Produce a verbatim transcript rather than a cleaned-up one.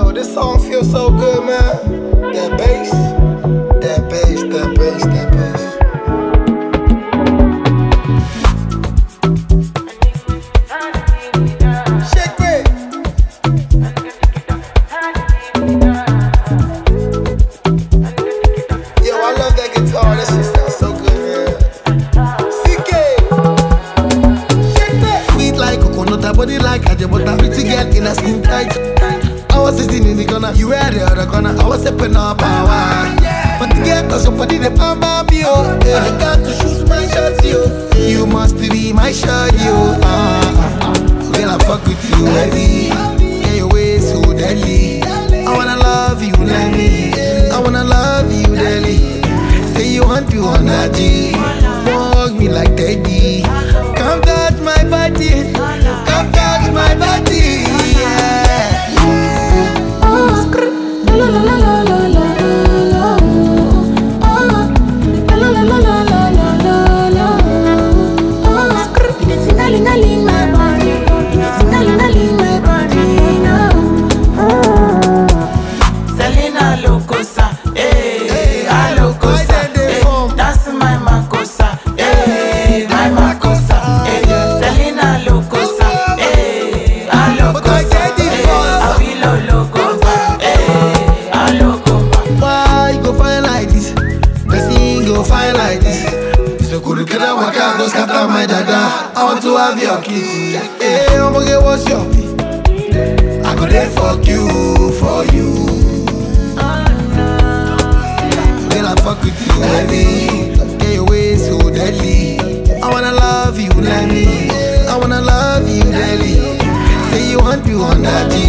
Yo, this song feels so good, man. That bass, that bass, that bass, that bass. Shake it. Yo, I love that guitar. That shit sounds so good, man. C K. Shake it. Sweet like coconut, her body like ajabota. Pretty girl in a skin tight. I was sitting in the corner, you were the other corner. I was stepping up power. But the girl cause your body the palm of you. I got to shoot my shot, you. You must be my shot, you. Uh, girl, I fuck with you heavy. Yeah, your way so deadly. I wanna love you, let me. I wanna love you, daily. Say you want to on a G. Hug me like daddy. Come touch my body. Come touch my body. Yeah. Fine like this. So could you get out my car, go scatter my dada. I want to have your kiss. Hey, I'm gonna get what's your fee? I go there fuck you, for you. Girl, I fuck with you heavy. Yeah, your way so deadly. I wanna love you, let me. I wanna love you daily. Say you want you on that G.